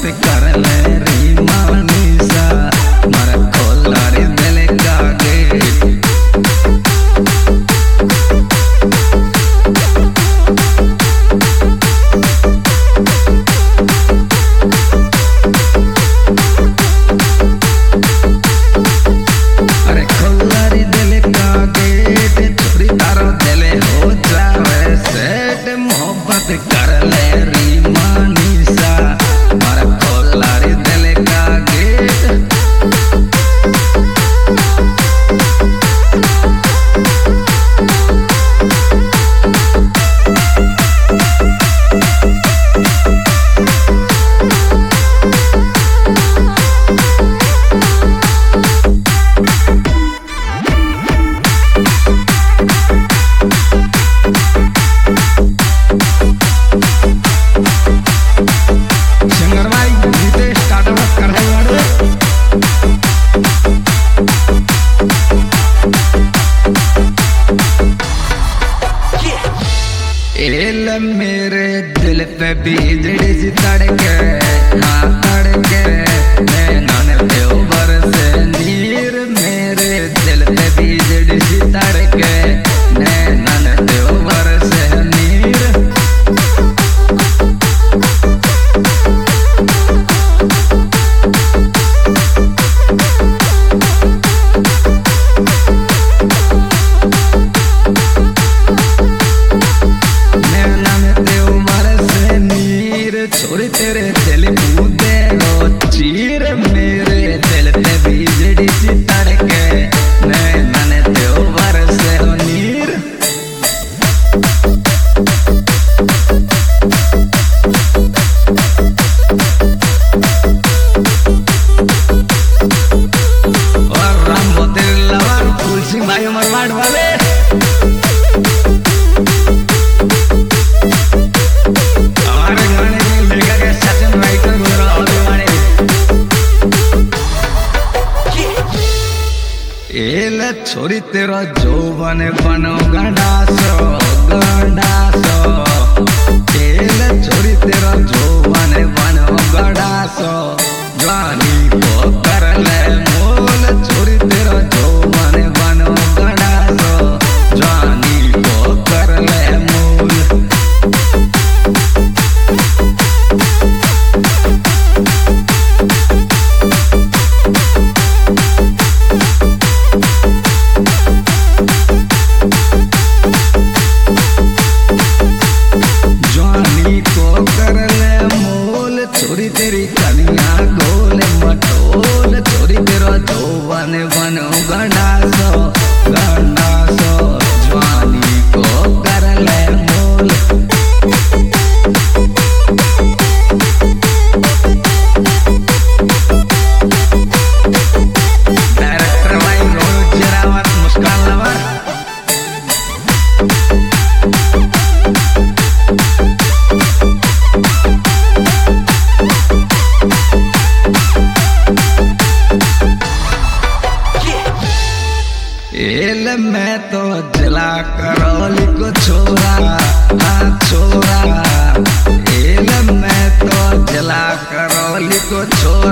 कर ले री मानीसा मारा खोला रे दिल का गेट। अरे खोला रे दिल का गेट छोरी तारो दिल हो जावे सेट मोहब्बत कर ले री मानीसा मारा खोला रे दिल का गेट। मेरे दिल पे बिजली सी तड़के हाँ तड़के मैं नाने पे बरसे नीर। मेरे दिल पे बिजली सी तड़के मैं नाने पे बरसे नीर। छोरी तेरे दिल कूदे रो चीर। मेरे दिल पे बिजली सी तड़के मैं नने त्यो बरसे नीर। और रामो तेरे लवर फूल सिंह भाई मरवाड़ वाले छोरी तेरा जौवन बनो गंडासो गंडासो। छोरी तेरा जौवन बनो गंडासो जवानी को कर ले मोल। छोरी तेरा जौवन बनो गंडासो जवानी को कर ले मोल। छोरी तेरी कनिया गोल मटोल। छोरी तेरा जौवन बनो गंडासो गंडासो जवानी को कर ले मोल। डायरेक्टर भाई रोज जरावत मुस्कान लवर मैं तो जला करौली को छोरा हाँ छोरा। मैं तो जला करौली को छोरा।